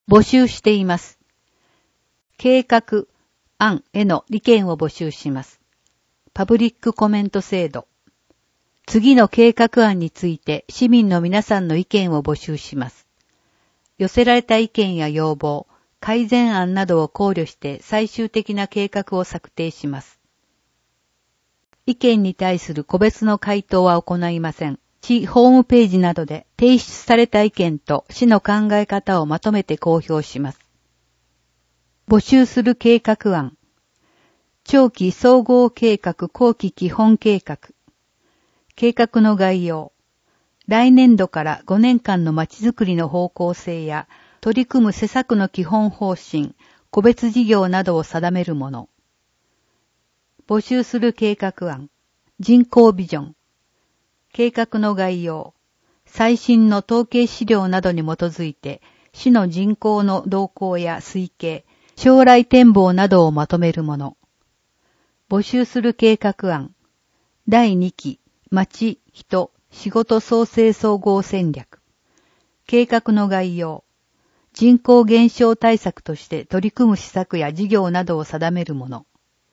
募集しています。計画案への意見を募集します。パブリックコメント制度。次の計画案について市民の皆さんの意見を募集します。寄せられた意見や要望、改善案などを考慮して最終的な計画を策定します。意見に対する個別の回答は行いません。市ホームページなどで提出された意見と市の考え方をまとめて公表します。募集する計画案。長期総合計画後期基本計画。計画の概要。来年度から5年間のまちづくりの方向性や取り組む施策の基本方針、個別事業などを定めるもの。募集する計画案。人口ビジョン。計画の概要。最新の統計資料などに基づいて、市の人口の動向や推計、将来展望などをまとめるもの。募集する計画案。第2期、町、人、仕事創生総合戦略。計画の概要。人口減少対策として取り組む施策や事業などを定めるもの。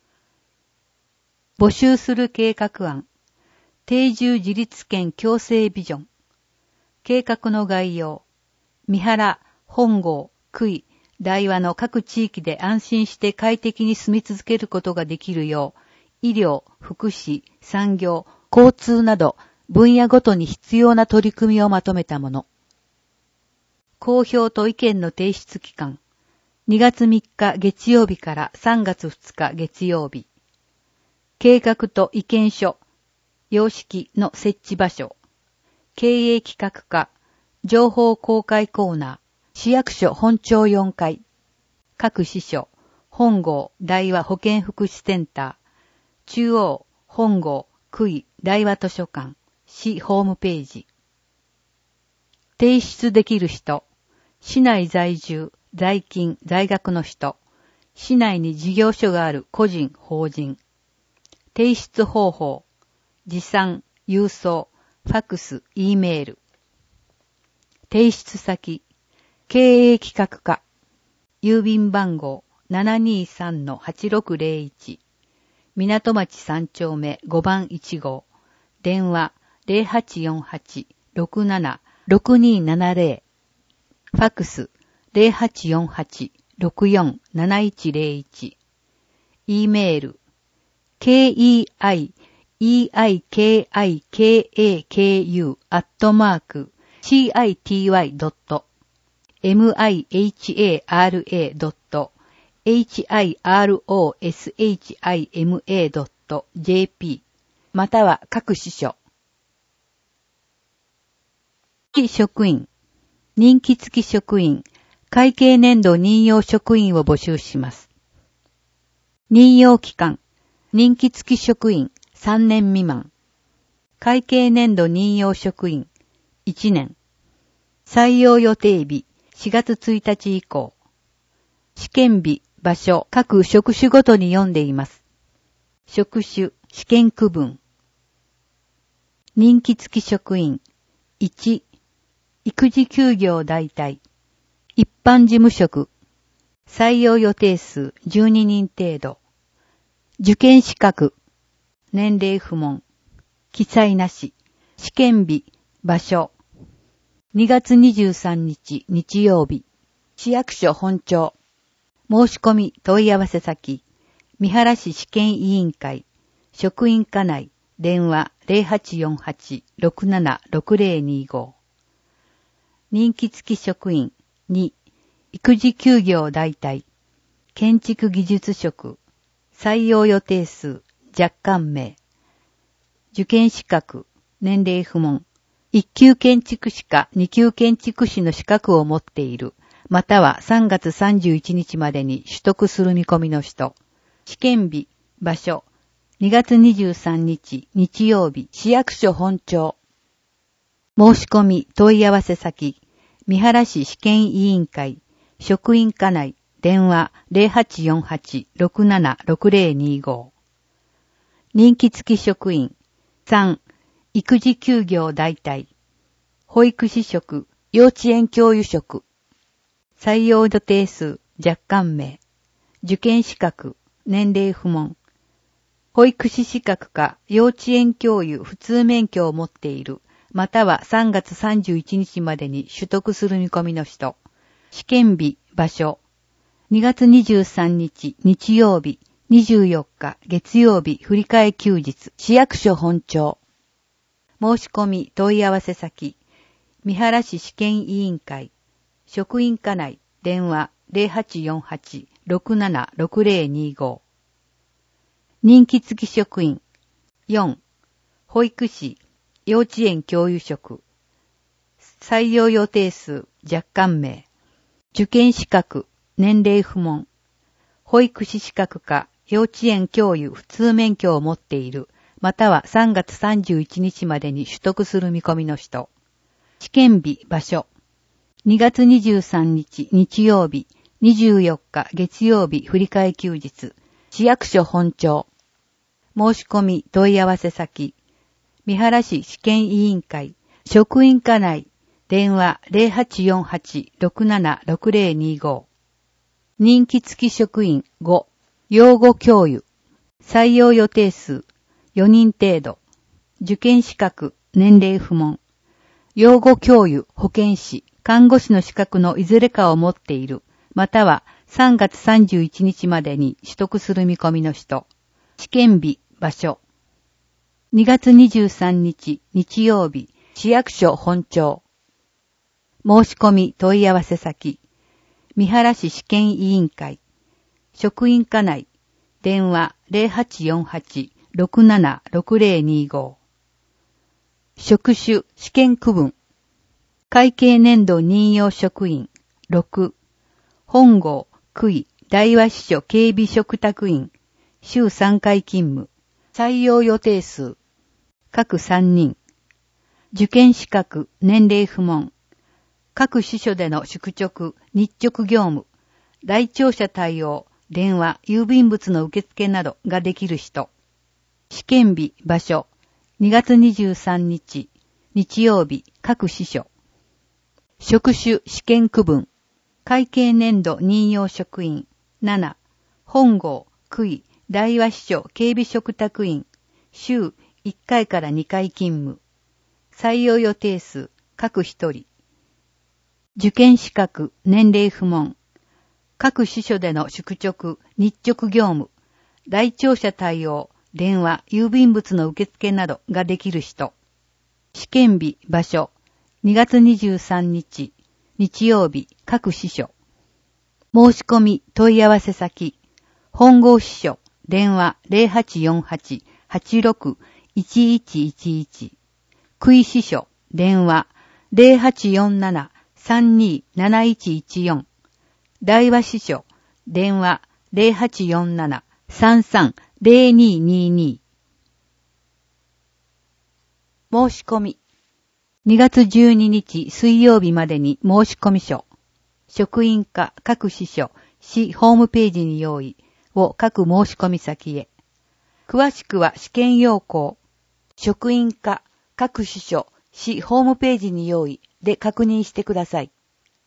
募集する計画案。定住自立権共生ビジョン。計画の概要。三原、本郷、久井、大和の各地域で安心して快適に住み続けることができるよう、医療、福祉、産業、交通など分野ごとに必要な取り組みをまとめたもの。公表と意見の提出期間。2月3日月曜日から3月2日月曜日。計画と意見書。様式の設置場所。経営企画課。情報公開コーナー。市役所本庁4階。各支所。本郷、大和保健福祉センター。中央、本郷、久井、大和図書館。市ホームページ。提出できる人。市内在住、在勤、在学の人。市内に事業所がある個人、法人。提出方法。持参、郵送、ファクス、Eメール。提出先。経営企画課。郵便番号 723-8601。港町3丁目5番1号。電話 0848-67-6270。ファクス 0848-647101。Eメール。keikiku@mihara-hirosHIMA.jp または各支所。職員、任期付き職員、会計年度任用職員を募集します。任用期間、任期付き職員3年未満。会計年度任用職員1年。採用予定日4月1日以降。試験日、場所、各職種ごとに読んでいます。職種、試験区分。任期付き職員1、育児休業代替。一般事務職。採用予定数12人程度。受験資格。年齢不問。記載なし。試験日、場所。2月23日日曜日。市役所本庁。申し込み問い合わせ先。三原市試験委員会。職員課内。電話 0848-676025。任期付き職員2、育児休業代替。建築技術職。採用予定数若干名。受験資格。年齢不問。1級建築士か2級建築士の資格を持っている。または3月31日までに取得する見込みの人。試験日、場所。2月23日日曜日、市役所本庁。申し込み問い合わせ先。三原市試験委員会。職員課内。電話 0848-676025。任期付き職員。3、育児休業代替。保育士職、幼稚園教諭職。 採用予定数、若干名。受験資格、年齢不問。保育士資格か幼稚園教諭普通免許を持っている、または3月31日までに取得する見込みの人。試験日、場所。2月23日日曜日、24日月曜日振り替え休日、市役所本庁。申し込み問い合わせ先、三原市試験委員会、職員課内、電話 0848-676025。任期付き職員。4、保育士、幼稚園教諭職。採用予定数、若干名。受験資格、年齢不問。保育士資格か幼稚園教諭普通免許を持っている、または3月31日までに取得する見込みの人。試験日、場所。2月23日日曜日、24日月曜日振り替え休日、市役所本庁。申し込み問い合わせ先、三原市試験委員会、職員課内、電話 0848-676025。任期付き職員5、養護教諭。採用予定数4人程度。受験資格、年齢不問。養護教諭、保健師、看護師の資格のいずれかを持っている、または3月31日までに取得する見込みの人。試験日、場所。2月23日日曜日、市役所本庁。申し込み問い合わせ先、三原市試験委員会、職員課内、電話 0848-676025。職種試験区分。会計年度任用職員6、本郷、区委、大和支所警備嘱託員、週3回勤務。採用予定数、各3人。受験資格、年齢不問。各支所での宿直、日直業務、来庁者対応、電話、郵便物の受付などができる人。試験日、場所。2月23日、日曜日、各支所。職種、試験区分。会計年度任用職員7、本郷、区委、大和支所警備嘱託員、週1回から2回勤務。採用予定数、各1人。受験資格、年齢不問。各支所での宿直、日直業務、来庁者対応、電話、郵便物の受付などができる人。試験日、場所。2月23日、日曜日、各支所。申し込み、問い合わせ先。本郷支所。電話 0848-86-1111。区委支所。電話 0847-327114。大和支所。電話 0847-330222。申し込み。2月12日水曜日までに申し込み書。職員課各支所、市ホームページに用意を各申し込み先へ。詳しくは試験要項。職員課各支所、市ホームページに用意で確認してください。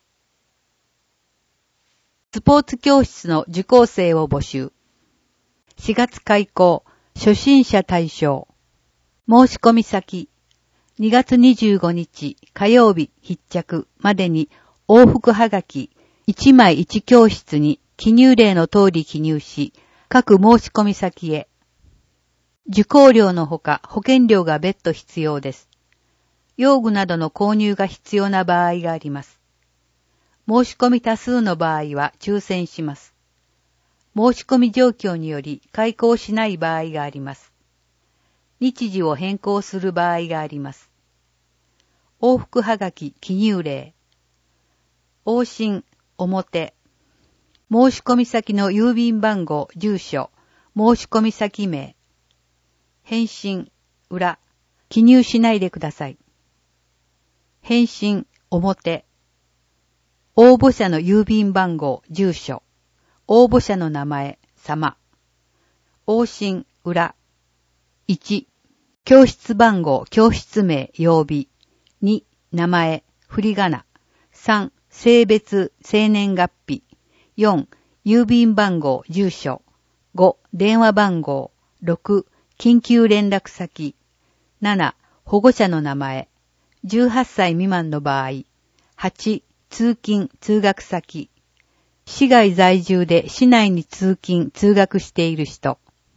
スポーツ教室の受講生を募集。4月開講、初心者対象。申し込み先。2月25日火曜日必着までに往復はがき1枚1教室に記入例の通り記入し、各申し込み先へ。受講料のほか保険料が別途必要です。用具などの購入が必要な場合があります。申し込み多数の場合は抽選します。申し込み状況により開講しない場合があります。日時を変更する場合があります。往復はがき記入例。往診、表。申し込み先の郵便番号、住所、申し込み先名。返信、裏。記入しないでください。返信、表。応募者の郵便番号、住所。応募者の名前、様。往診、裏。1、教室番号、教室名、曜日。2、名前、振り仮名。3、 性別、生年月日。4、郵便番号、住所。5、電話番号。6、緊急連絡先。7、保護者の名前。18歳未満の場合。8、通勤、通学先。市外在住で市内に通勤、通学している人。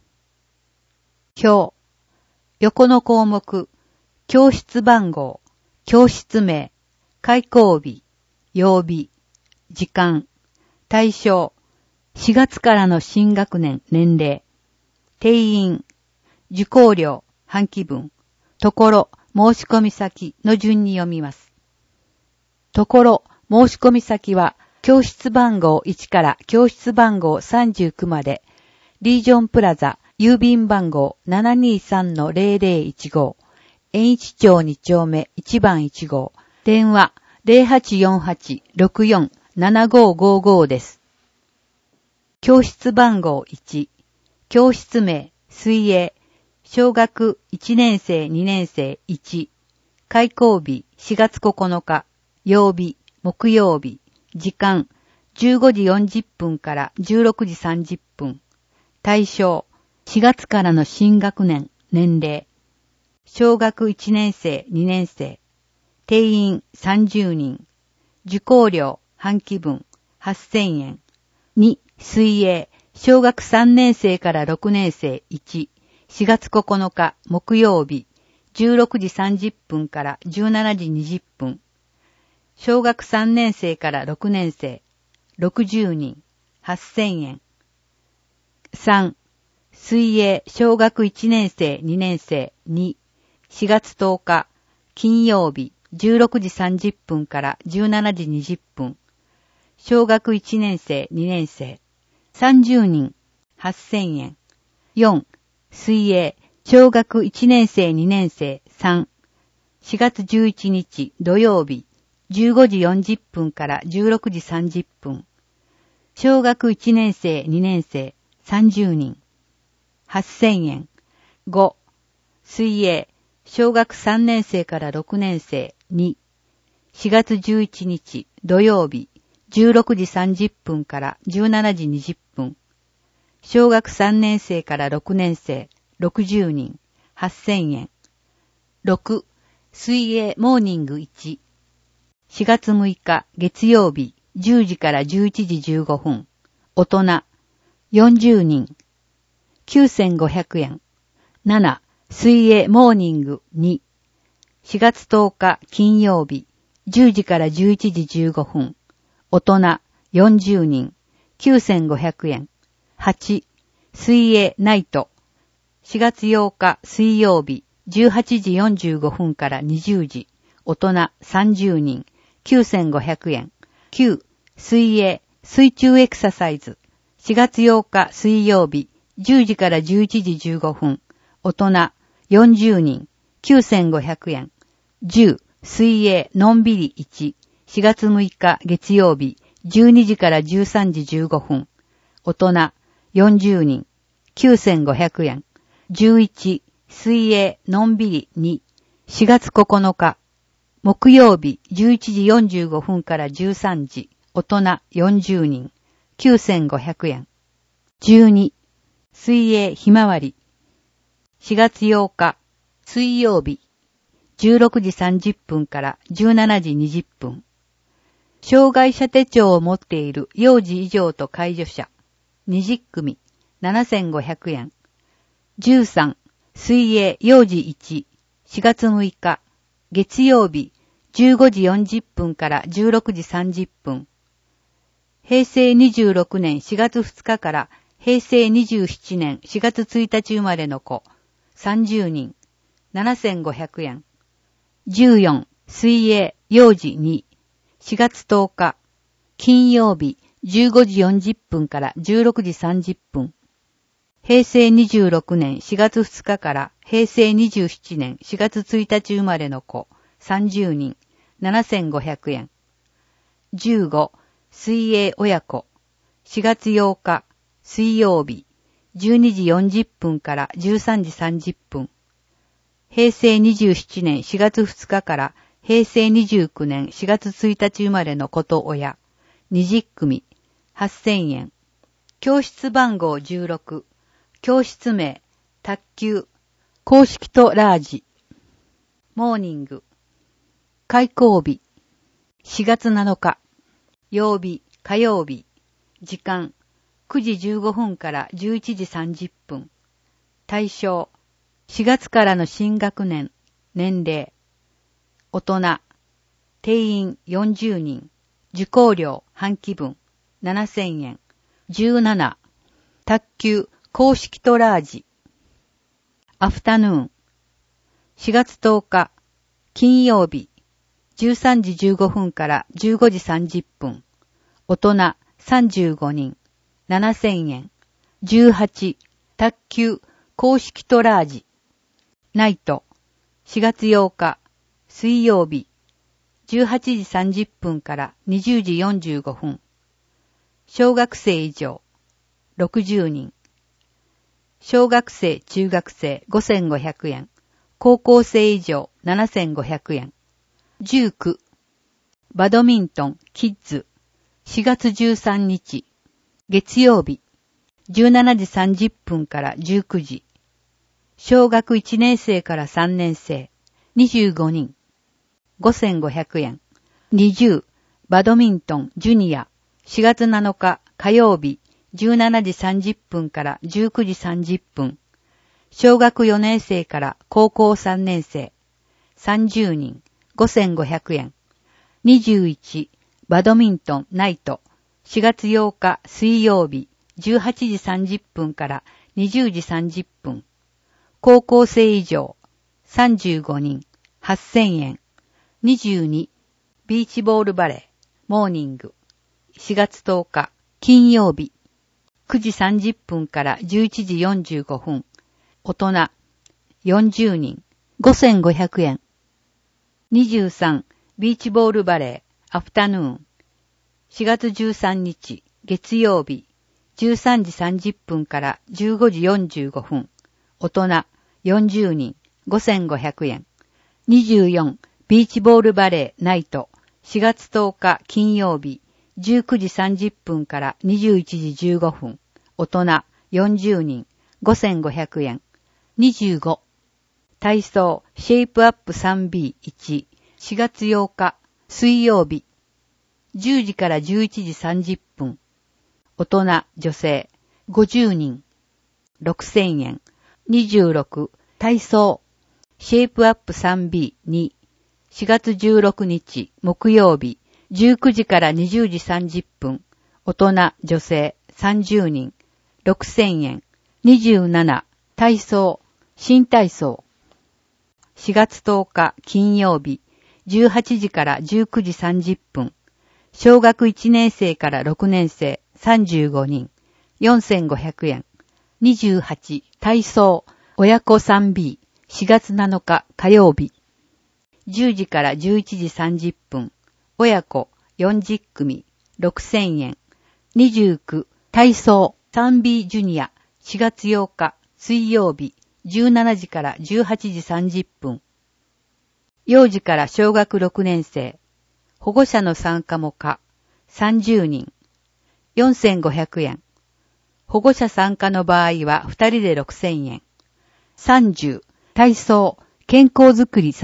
表。横の項目。教室番号、教室名、開校日、曜日、時間、対象、4月からの新学年、年齢、定員、受講料、半期分、ところ、申し込み先の順に読みます。ところ、申し込み先は、教室番号1から教室番号39まで、リージョンプラザ、郵便番号 723-0015、円一町2丁目1番1号。電話 0848-64-7555 です。教室番号1。教室名、水泳。小学1年生2年生1。開校日4月9日。曜日、木曜日。時間、15時40分から16時30分。対象、4月からの新学年、年齢。小学1年生、2年生。定員30人。受講料、半期分、8000円。2、水泳。小学3年生から6年生1。4月9日、木曜日。16時30分から17時20分。小学3年生から6年生。60人。8000円。3、水泳。小学1年生、2年生2。4月10日、金曜日、16時30分から17時20分。小学1年生、2年生。30人、8000円。4、水泳。小学1年生、2年生3。4月11日、土曜日、15時40分から16時30分。小学1年生、2年生、30人。8000円。5、水泳。小学3年生から6年生2。4月11日土曜日16時30分から17時20分。小学3年生から6年生60人。8000円。6、水泳モーニング1。4月6日月曜日10時から11時15分。大人40人。9500円。7、水泳モーニング2。4月10日金曜日10時から11時15分。大人40人。9500円。8、水泳ナイト。4月8日水曜日18時45分から20時。大人30人。9500円。9、水泳水中エクササイズ。4月8日水曜日10時から11時15分。大人40人。9500円。10、水泳のんびり1。4月6日月曜日12時から13時15分。大人40人。9500円。11、水泳のんびり2。4月9日木曜日11時45分から13時。大人40人。9500円。12、水泳ひまわり。4月8日水曜日16時30分から17時20分。障害者手帳を持っている幼児以上と介助者20組7500円。13、水泳幼児1。4月6日月曜日15時40分から16時30分。平成26年4月2日から平成27年4月1日生まれの子30人7500円。14、水泳幼児2。4月10日金曜日15時40分から16時30分。平成26年4月2日から平成27年4月1日生まれの子30人7500円。15、水泳親子。4月8日水曜日12時40分から13時30分。平成27年4月2日から平成29年4月1日生まれのこと親、20組、8000円。教室番号16、教室名、卓球、公式とラージ。モーニング。開講日。4月7日。曜日、火曜日。時間、9時15分から11時30分。対象、4月からの新学年、年齢。大人、定員40人。受講料、半期分、7000円。17、卓球、公式とラージ。アフタヌーン。4月10日、金曜日、13時15分から15時30分。大人35人、7000円。18、卓球、公式とラージ。ナイト、4月8日、水曜日、18時30分から20時45分。小学生以上、60人。小学生、中学生、5500円。高校生以上、7500円。19、バドミントン、キッズ。4月13日、月曜日、17時30分から19時。小学1年生から3年生、25人。5500円。20、バドミントン、ジュニア。4月7日、火曜日、17時30分から19時30分。小学4年生から高校3年生。30人。5500円。21、バドミントン、ナイト。4月8日、水曜日、18時30分から20時30分。高校生以上。35人。8000円。22、ビーチボールバレー、モーニング。4月10日、金曜日。9時30分から11時45分。大人、40人、5500円。23、ビーチボールバレー、アフタヌーン。4月13日、月曜日、13時30分から15時45分。大人、40人、5500円。24、ビーチボールバレー、ナイト。4月10日、金曜日、19時30分から21時15分。大人40人、5500円。25、体操、シェイプアップ 3B1。4月8日、水曜日、10時から11時30分。大人、女性、50人、6000円。26、体操、シェイプアップ 3B2。4月16日、木曜日、19時から20時30分。大人、女性、30人、6000円。27、体操、新体操。4月10日、金曜日、18時から19時30分。小学1年生から6年生、35人、4500円。28、体操、親子 3B。4月7日、火曜日。10時から11時30分。親子40組、6000円。29、体操 3B ジュニア。4月8日、水曜日。17時から18時30分。幼児から小学6年生。保護者の参加も可。30人。4500円。保護者参加の場合は2人で6000円。30、体操、健康づくり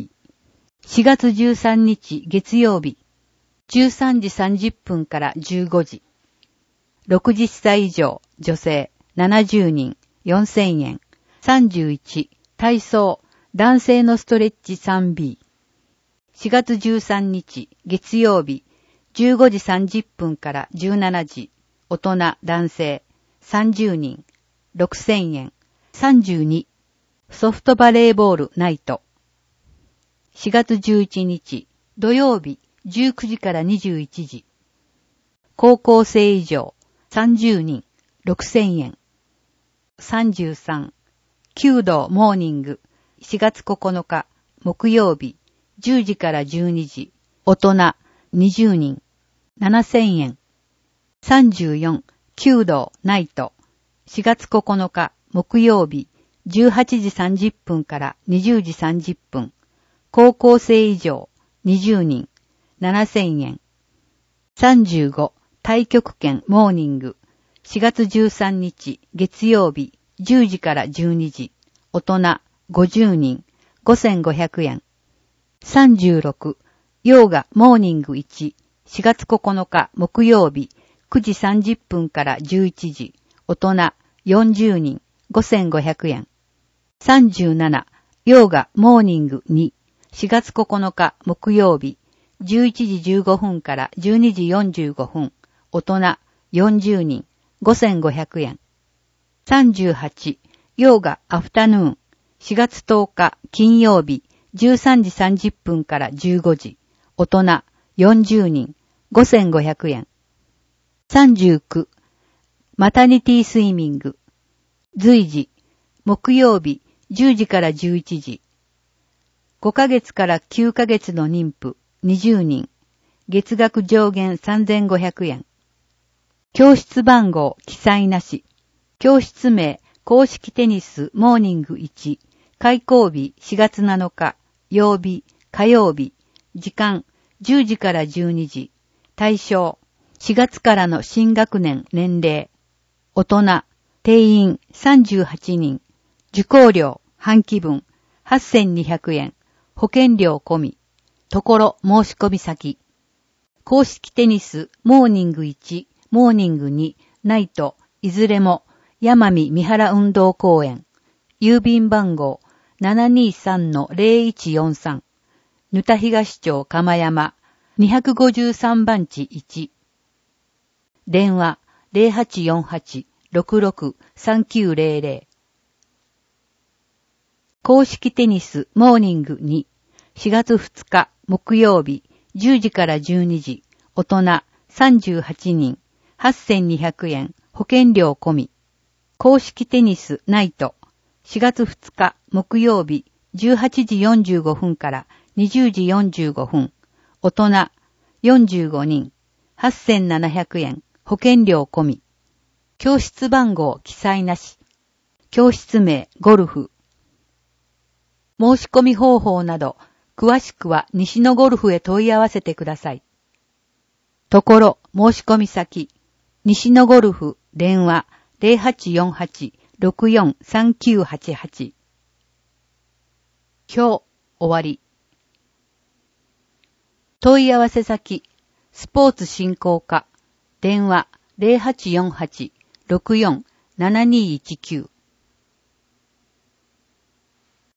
3B。4月13日月曜日。13時30分から15時。60歳以上、女性、70人、4000円。31、体操、男性のストレッチ 3B。4月13日、月曜日、15時30分から17時。大人、男性、30人、6000円。32、ソフトバレーボールナイト。4月11日、土曜日、19時から21時。高校生以上、30人、6000円。33、弓道モーニング。4月9日、木曜日、10時から12時。大人、20人、7000円。34、弓道ナイト。4月9日、木曜日、18時30分から20時30分。高校生以上、 20人、7000円。35、太極拳モーニング。4月13日、月曜日、10時から12時。大人、50人、5500円。36、ヨーガモーニング1。4月9日、木曜日、9時30分から11時。大人、40人、5500円。37、ヨーガモーニング2。4月9日、木曜日、11時15分から12時45分。大人、40人、5500円。38、ヨーガアフタヌーン。4月10日、金曜日、13時30分から15時。大人、40人、5500円。39、マタニティスイミング。随時、木曜日、10時から11時。5ヶ月から9ヶ月の妊婦、20人。月額上限3500円。教室番号記載なし。教室名公式テニスモーニング1。開講日4月7日。曜日火曜日。時間10時から12時。対象4月からの新学年年齢。大人定員38人。受講料半期分8200円。保険料込み。ところ申し込み先。公式テニスモーニング1、モーニング2、ナイト、いずれも山見三原運動公園。郵便番号 723-0143。沼田東町釜山253番地1。電話 0848-663900。公式テニスモーニング2。4月2日木曜日10時から12時。大人38人。8200円。保険料込み。公式テニスナイト。4月2日木曜日18時45分から20時45分。大人45人。8700円。保険料込み。教室番号記載なし。教室名ゴルフ。申し込み方法など、詳しくは西野ゴルフへ問い合わせてください。ところ、申し込み先。西野ゴルフ、電話、0848-643988。今日、終わり。問い合わせ先、スポーツ振興課、電話、0848-647219。